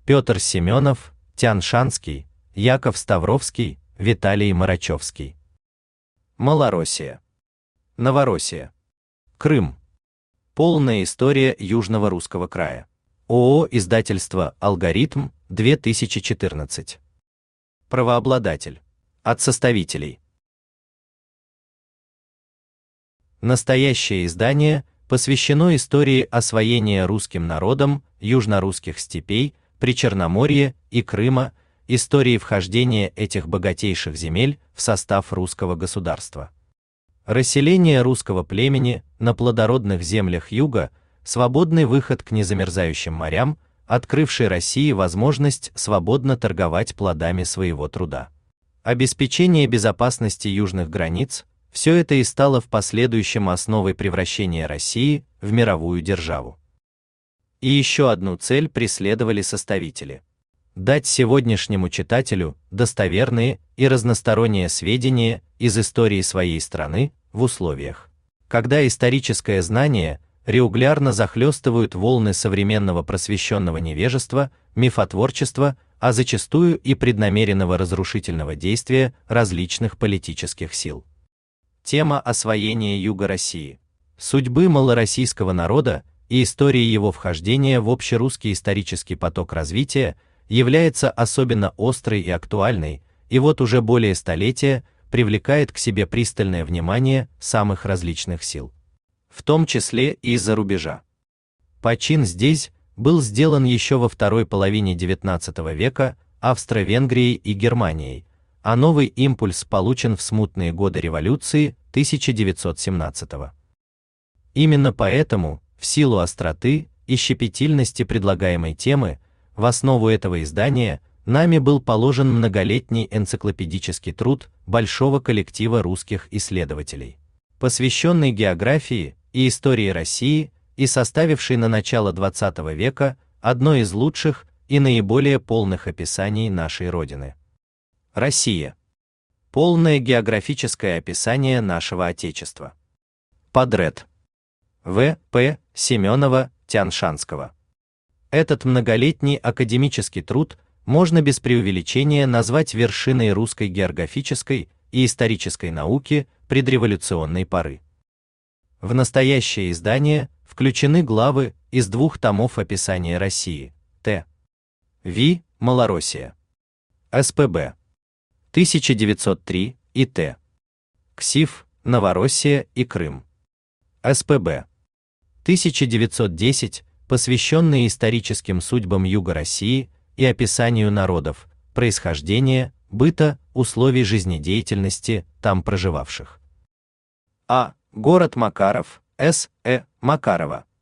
Петр Семенов, Тянь-Шанский, Яков Ставровский, Виталий Марачевский. Малороссия. Новороссия. Крым. Полная история Южного русского края. ООО «Издательство Алгоритм», 2014. Правообладатель. От составителей. Настоящее издание посвящено истории освоения русским народом южнорусских степей, Причерноморья и Крыма, истории вхождения этих богатейших земель в состав русского государства. Расселение русского племени на плодородных землях юга, свободный выход к незамерзающим морям, открывший России возможность свободно торговать плодами своего труда. Обеспечение безопасности южных границ – все это и стало в последующем основой превращения России в мировую державу. И еще одну цель преследовали составители – дать сегодняшнему читателю достоверные и разносторонние сведения из истории своей страны в условиях, когда историческое знание регулярно захлестывают волны современного просвещенного невежества, мифотворчества, а зачастую и преднамеренного разрушительного действия различных политических сил. Тема освоения юга России, судьбы малороссийского народа и истории его вхождения в общерусский исторический поток развития является особенно острой и актуальной, и вот уже более столетия привлекает к себе пристальное внимание самых различных сил, в том числе и из-за рубежа. Почин здесь был сделан еще во второй половине XIX века Австро-Венгрией и Германией, а новый импульс получен в смутные годы революции 1917 года. Именно поэтому, в силу остроты и щепетильности предлагаемой темы, в основу этого издания нами был положен многолетний энциклопедический труд большого коллектива русских исследователей, посвященный географии и истории России и составивший на начало XX века одно из лучших и наиболее полных описаний нашей Родины. Россия. Полное географическое описание нашего Отечества. Подряд. В. П. Семенова, Тянь-Шанского. Этот многолетний академический труд можно без преувеличения назвать вершиной русской географической и исторической науки предреволюционной поры. В настоящее издание включены главы из 2 томов описания России, Т. Ви. Малороссия. СПБ. 1903 и Т. КСИФ. Новороссия и Крым. СПБ. 1910, посвященные историческим судьбам Юга России и описанию народов, происхождения, быта, условий жизнедеятельности там проживавших. А. Город Макаров, С. Макарова.